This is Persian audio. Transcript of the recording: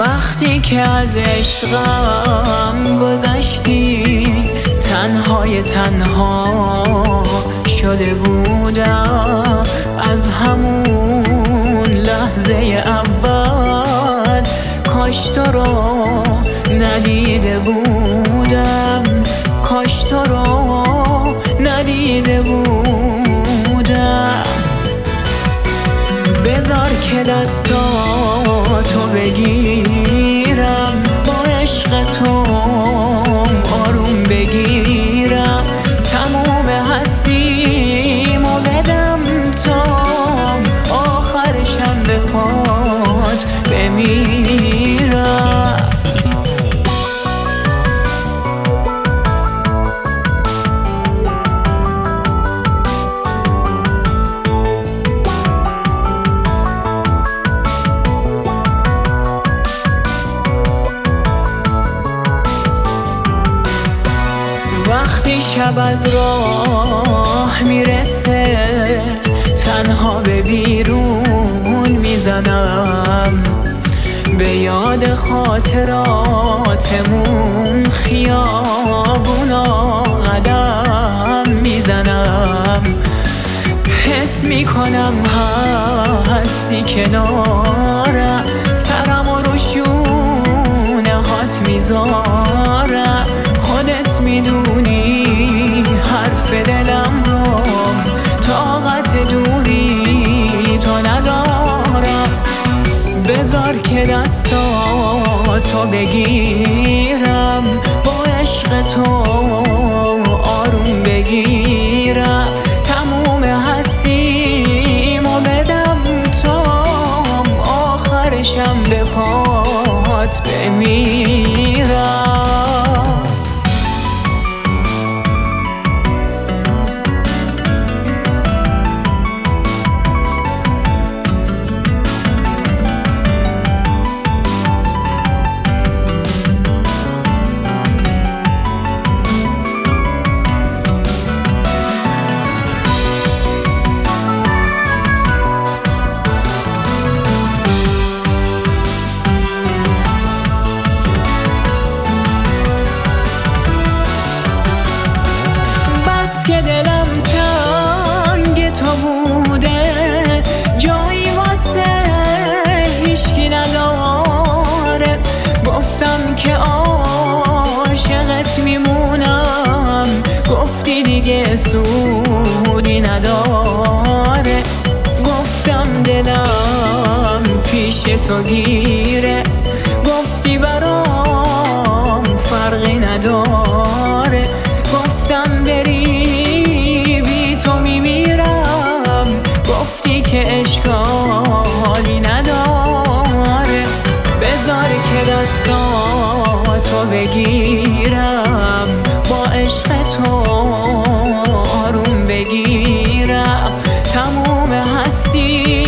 وقتی که از عشقم گذشتی تنهای تنها شده بودم. از همون لحظه اول کاش تو رو ندیده بودم، کاش تو رو ندیده بودم. بذار که دستاتو بگیرم، با عشق تو آروم بگیرم، تموم هستیمو بدم تا آخرشم به پات بمیرم. وقتی شب از راه میرسه تنها به بیرون میزنم، به یاد خاطراتمون خیابونا قدم میزنم. حس میکنم هستی کنارم، سرمو رو شونه هات میذارم. خودت میدونی حرف دلم رو طاقت دوری تو ندارم. بذار که دستاتو بگیرم، با عشق تو آروم بگیرم، تموم هستیمو بدم تا آخرشم به پات بمیرم. که دلم تنگ تو بوده، جایی واسه هیچکی نداره. گفتم که عاشقت میمونم، گفتی دیگه سودی نداره. گفتم دلم پیش تو گیره، گفتی برام فرقی نداره. گفتم بری که اشکالی نداره. بذار که دستاتو بگیرم، با عشق تو آروم بگیرم، تموم هستی